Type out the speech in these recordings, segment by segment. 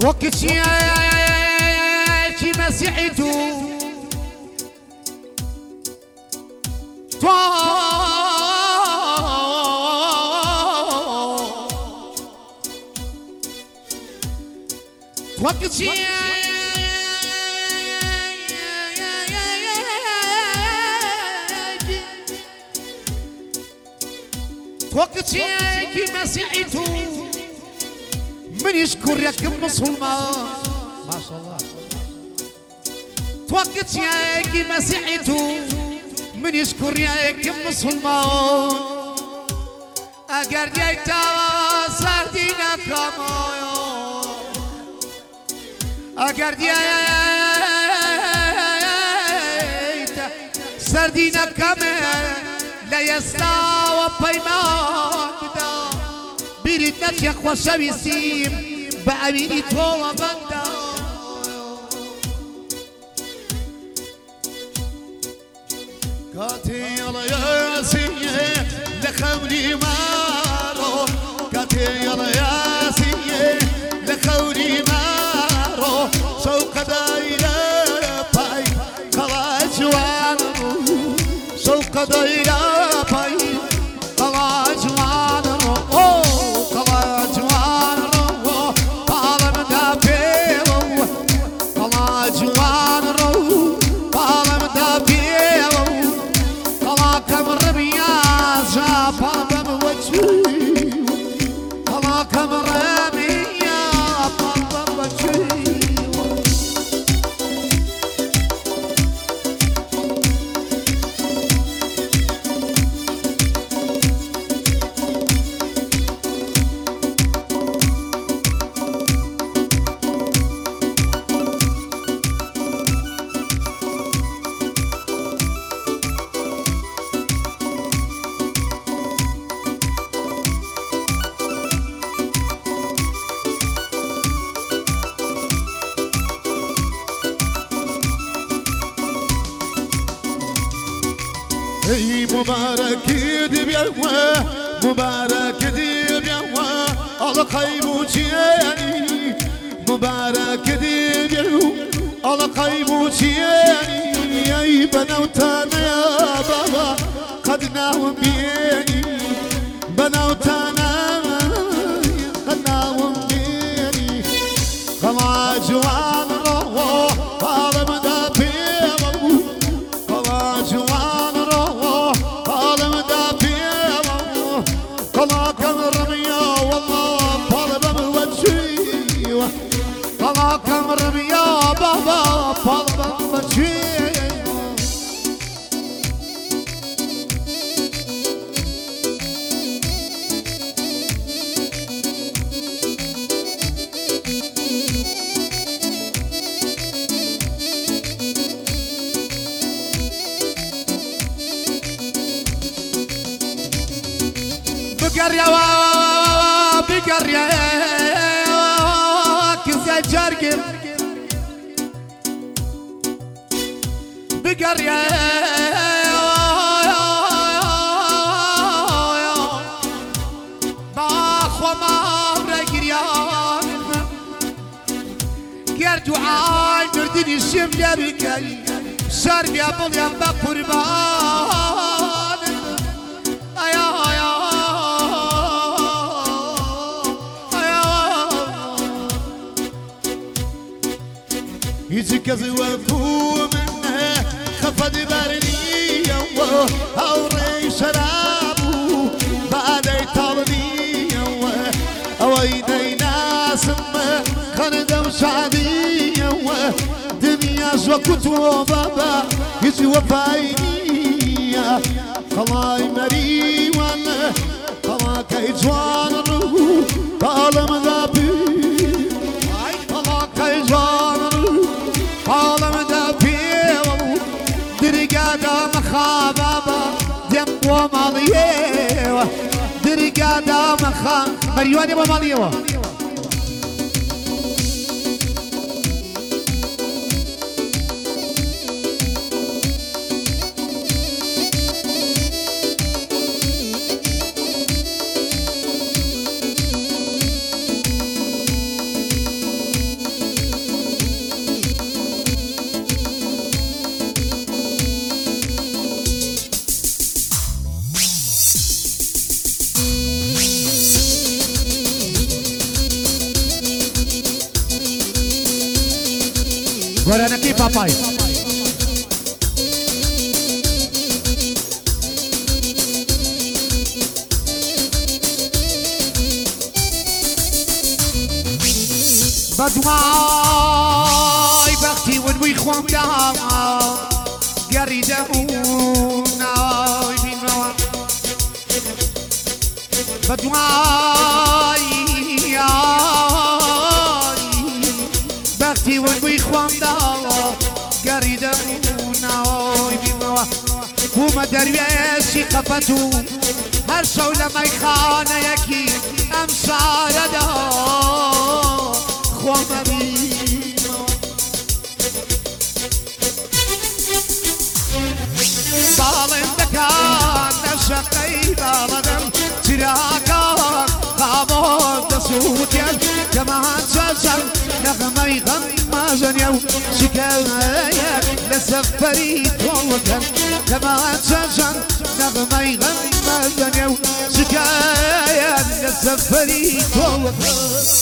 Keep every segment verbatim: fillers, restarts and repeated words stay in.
وقت ياكي مسيحتو وقت وقت ياكي مسيحتو من يشكر ياك مسلمان ما شاء الله توقت ياك مسيحيتو من يشكر ياك مسلمان اگر ياك تاوا سردينا كمايا اگر ياك سردينا كمايا لا يستوى بيمان بدا بريد نشيخ وشويسيم بأميني طوى بندا كاتي يلا يا سيئ لخوني مارو كاتي يلا يا سيئ لخوني مارو شوق دايرة باي خلاجوان شوق دايرة باي خلاجوان اي مبارك دبيوا مبارك دبيوا الله قيمو جياني مبارك دبيوا الله قيمو جياني اي بنوتانا يا بابا قد ناوم بيني بنوتانا قد ناوم بيني خلا جوان روح طالب دابيوا خلا جوان كم رميا بابا بابا بجي بقريا بقريا جرقم بقرية باخو ما برقريان قرجو عاي مردني الشملة بكي شربي أبل ينبا قربان أيا أيا يجيك زواكو منه خفض برني او ري شرابو بعد طالبي او ايدي ناس خندم شعبي دنيا زوكت وبابا يجي وفايني خلاي مري وانا خلاك يجوان الروح طالما ذابي خلاك يجوان عالم دابيو درقادا مخابابا دم وماليو درقادا مخا مريواني وماليو گۆرانەکەی پاپای بەدوای بەختی ونووی خۆمدا گەڕی دەبوو ناوی بینەوە بەدوای بەختی ونووی خۆمدا گەڕی دەبوو ناوی بینەوە بوومە دەروێشی قەپەت و هەر شەو لە مەیخانەیەکی ئەم شارەدا خۆمە بینەوە باڵێندەکان لە شەقەی باڵەدەم چراکان قامۆز دەسووتێن کەمان چەشەن نەغمەی غەم ماژەنیە و شکایەت لە سەفەری تۆڵەکەن کەمان چەشەن نەغمەی غەم ماژەنیە و شکایەت لە سەفەری تۆڵەکەن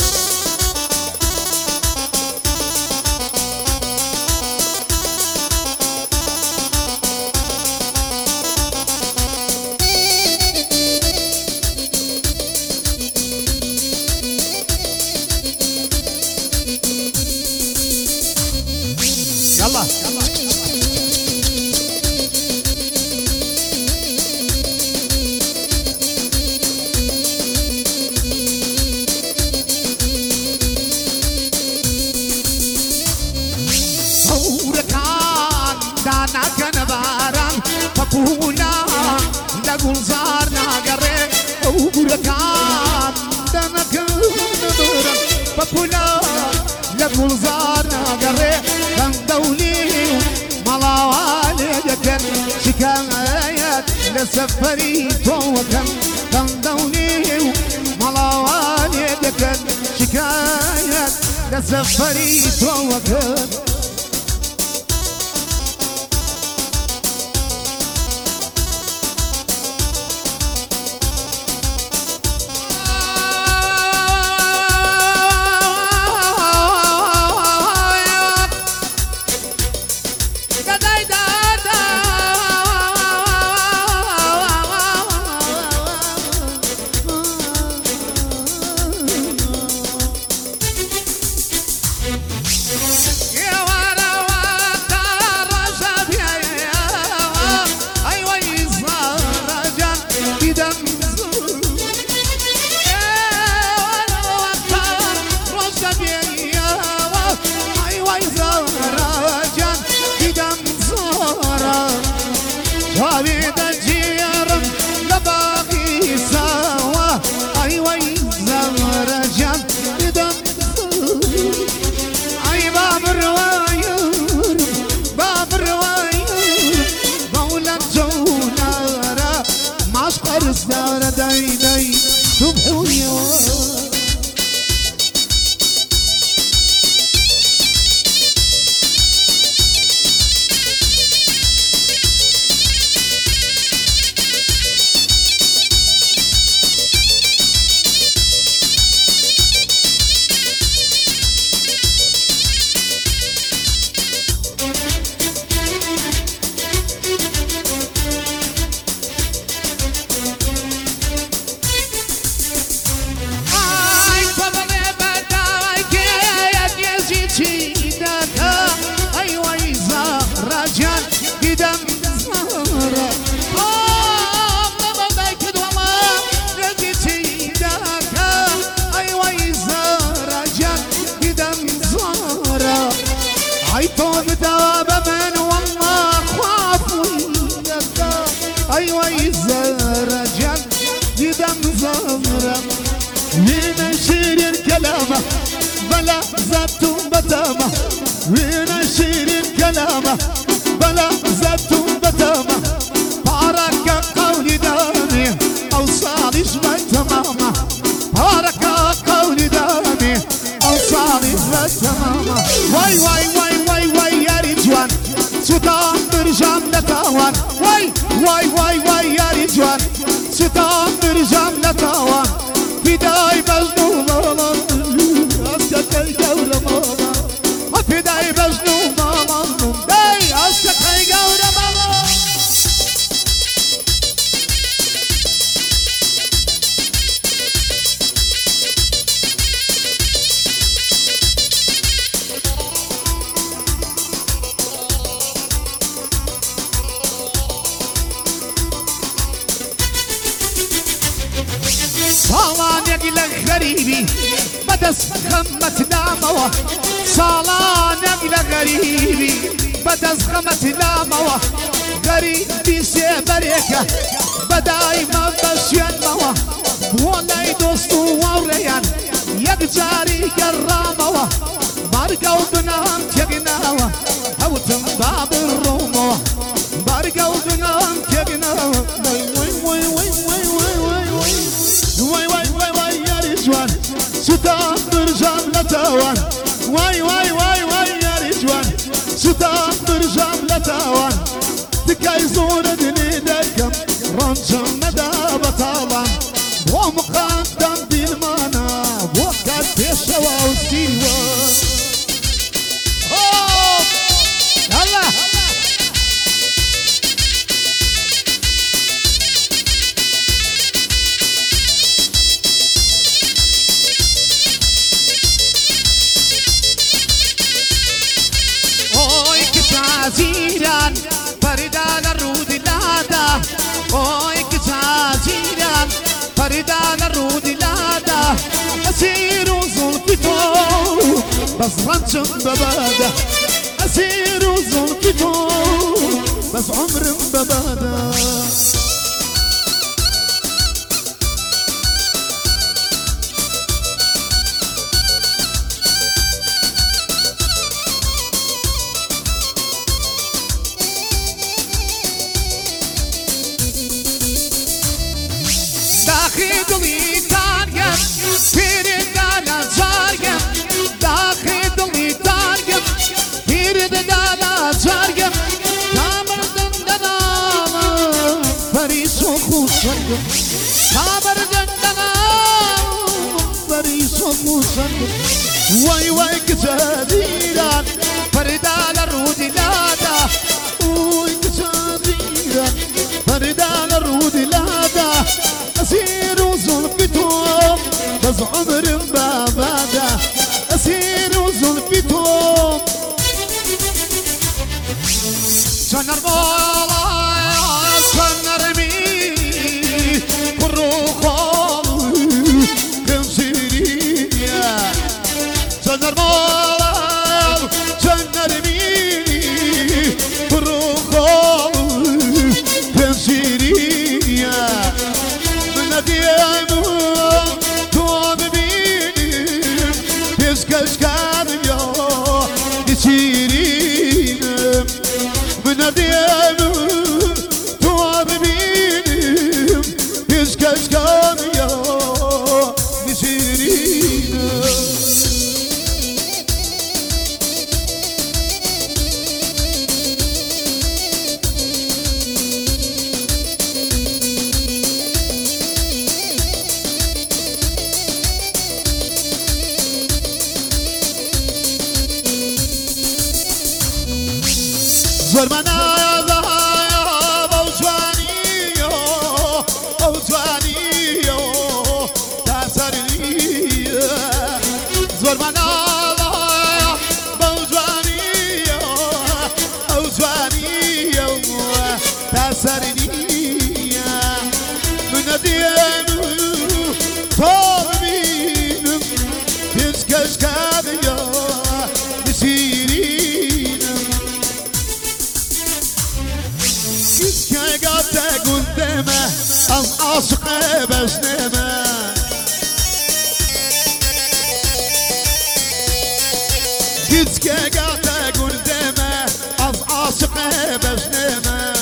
يلا ثوركان دانا كنباران فقولا لقول زارنا قري ثوركان دانا كنباران فقولا لقول زارنا قري كان دولي ملاوالي دكن شكايات لسفري توكن كان دولي ملاوالي دكن شكايات لسفري توكن دار داي داي صبح وين شيرين كلامه بلا زادتم بتامه وين شيرين كلامه بلا زادتم بتامه بارك قولي دامي أوصالي شبه تمامه بارك قولي دامي أوصالي شبه تمامه واي واي واي واي واي يا رجوان سلطان برجام لتاوان واي واي واي واي يا رجوان سلطان برجام لتاوان فداي مجنون ماما أسكت الجولة ماما فداي مجنون غريبي بدس خمة لاموا صالانك لغريبي بدس خمة لاموا غريبي سيبريكا بداي ما بشين موا والله دوستو وريان يقجاري كراموا بارقو بنام تيقناوا او تنباب الروموا بارقو بنام تيقناوا وي وي وي وي وي وي وي وي وي وي يا رجوان ستان برجام لتاوان واي واي واي واي يا رجوان ستان برجام لتاوان تكايزون دنيدكم رنجم مدى بطالان ومقدم بالمانا وقت بيشوا وسيوا يلا اوي كتازيران فردان الرود لادا اوي كتازيران فردان الرود لادا اسير وزلفتو بس رنشم ببادا اسير وزلفتو بس عمر ببادا داخلي تارجم فيرد على زارجم داخلي تارجم فيرد على زارجم كامر دندنا فريس وخوصرجم كامر دندنا فريس وخوصرجم واي واي كتاديران فرد على الرود لادا واي كتاديران فرد على الرود لادا أسير وزلفتهم بس عمر بابادا أسير وزلفتهم شنر مولا شنر مي كروخال كمسيريا شنر مولا شنر مي كروخال كمسيريا ديانو تو ببینیم پیشکش کردم یا نشینیم من ديانو تو ببینیم پیشکش کردم یا نشینیم زرمنا ذا بوزوانيو بوزوانيو تاسرني زرمنا ذا بوزوانيو بوزوانيو تاسرني من ديانو طالبين بيسكش كابيو نسيرين كاقاتا قدامه العاشق بسنامه قد كاقاتا قدامه العاشق بسنامه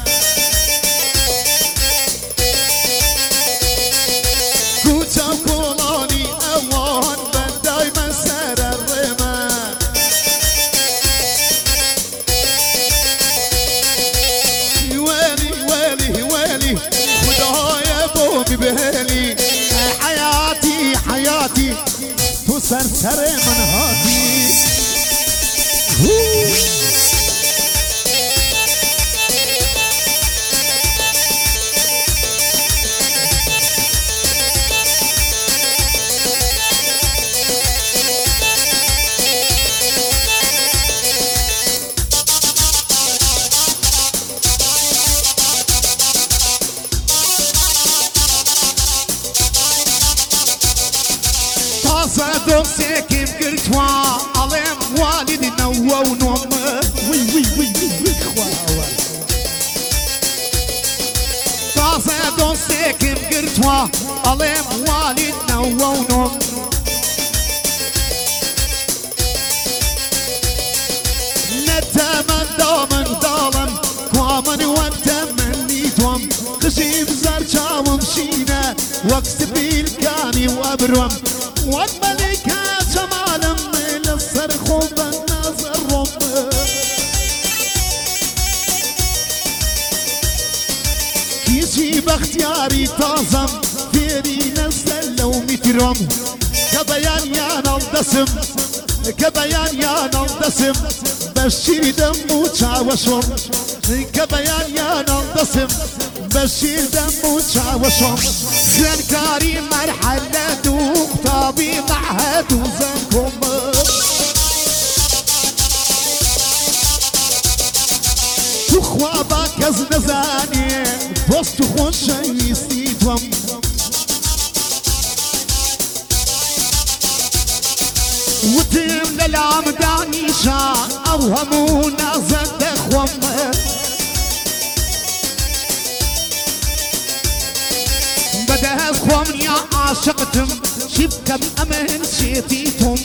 قلت وقولاني اوان بداي مسار الرمى ودايا بومي بهالي حياتي حياتي تسرسر من هاتي تازە دۆستێکم گرتووە ئەڵێم والدی نەوە و نۆم وی وی وی وی خواوە تازە دۆستێکم گرتووە ئەڵێم والد نەوە و نۆم نەتەمەندا منداڵم کوا من وەک تەمەنی تۆم قژیم زەر چاوم شینە وەک سبیلکانی وەبرۆم وەک مەلەیکە جەمالم لەسەر خۆم بە نازەڕۆم کیچی بەختیاری تازەم فێری نەزدە لەو میترۆم کە بەیانیان هەڵدەسم کە بەیانیان هەڵدەسم بە شیری دەم و چاوەشۆم کە بەیانیان هەڵدەسم بە شیر دەم و چاوەشۆم خوێنکاری مەرحەلەت و قوتابی مەعهەد و زەنکۆم توخوا با کەس نەزانێ دۆست و خۆشەویستی تۆم وتم لەلام دانیشە ئەو هەموو نازەن دەخۆم بەدەست خۆم نیە عاشقتم چی بکەم ئەمن شێتی تۆم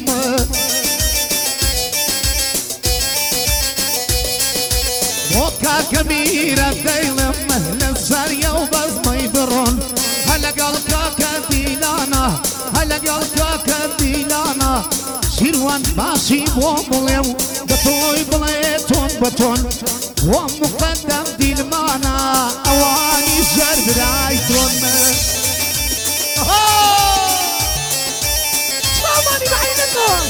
بۆ کاکە میرە دەیڵم لە زەریە و بەزمەی بڕۆن هە لەگەڵ کاکە دیلانە هە لەگەڵ کاکە دیلانە شیروان باشی بۆ بڵێ و بە تۆی بڵێ تۆن بە تۆن بۆ مقەدەم دیلمانە ئەوانی ژەر برای تۆن چاوانی بەعینە تۆن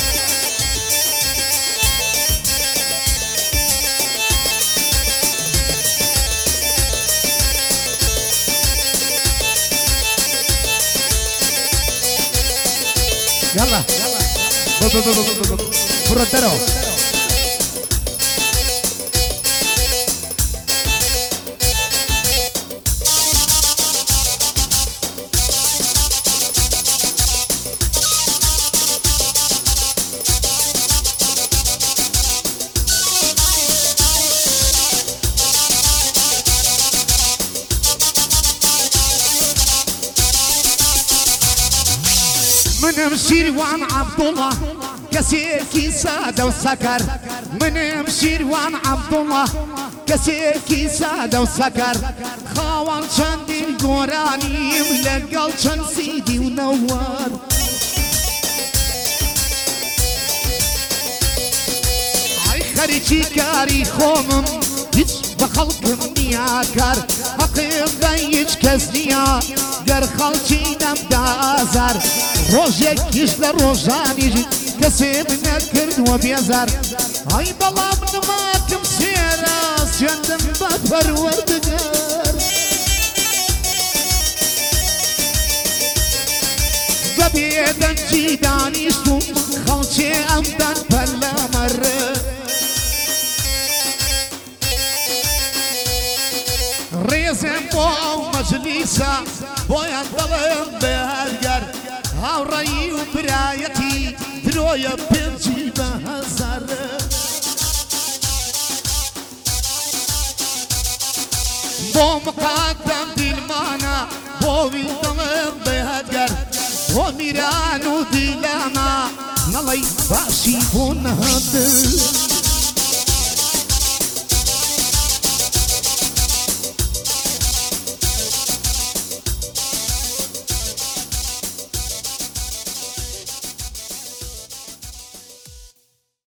يلا برو منم شیروان عبدالله کەسێکی سادە و سەکەر منم شیروان عبدالله کەسێکی سادە و سەکەر خاوەن چەندین گۆرانیم لەگەڵ چەند سیدی و نەوەر ئای خەریکی کاری خۆمم هیچ بە خەڵکم نییە کار حەقم بە هیچ کەس نییە گەر خەڵکی نەمدا ئازار ڕۆژێکیش لە ڕۆژانیش کەسێ من نەکردووە بێزار ئای بەڵام نماکم سێرە سوێندم بە پەروەردگار بەبێ دەنجی دانیشتوم خەڵکێ ئەمدان پەلەمەڕە ڕێزم بۆ ئەو مەجلیسە بۆیان دەڵێم بێهەرگەر هاوڕەیی و برایەتی درۆیە پێنجی بە هەزارە بۆ مقادەم دیلمانە بۆوی دەڵێم بێهەرگەر بۆ میران و دیلانە نەڵەی باشی بۆ نەهاتە